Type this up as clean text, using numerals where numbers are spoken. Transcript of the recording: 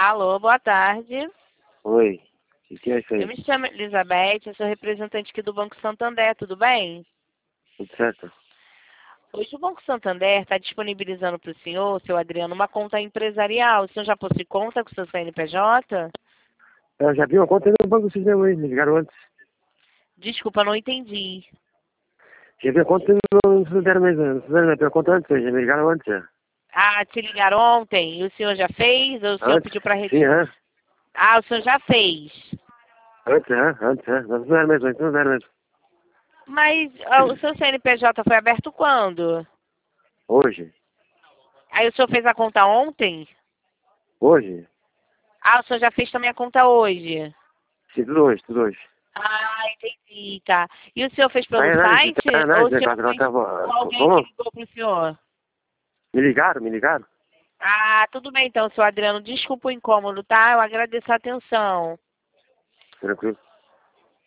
Alô, boa tarde. Oi, o que é isso Eu aí? me chamo Elizabeth, eu sou representante aqui do Banco Santander, tudo bem? Tudo certo? Hoje o Banco Santander está disponibilizando para o senhor, seu Adriano, uma conta empresarial. O senhor já possui conta com o seu CNPJ? Eu já vi uma conta no banco vocês mesmo aí, me ligaram antes. Desculpa, não entendi. Já vi a conta não se deram mesmo, não se deram a conta antes, já me ligaram antes já. Ah, te ligaram ontem e o senhor já fez? Ou o senhor Antes? pediu para Sim, retirar? hã? Ah, o senhor já fez. Antes, não se deram mesmo, não se deram mesmo. Mas o seu CNPJ foi aberto quando? Hoje? Aí o senhor fez a conta ontem? Hoje? Ah, o senhor já fez também a conta hoje? Sim, tudo hoje, tudo hoje. Ah, entendi, tá. E o senhor fez Tá em pelo análise, site tá em ou o análise, senhor agora fez com tava... alguém que Como? ligou pro senhor? Me ligaram, me ligaram? Ah, tudo bem então, seu Adriano. Desculpa o incômodo, tá? Eu agradeço a atenção. Tranquilo.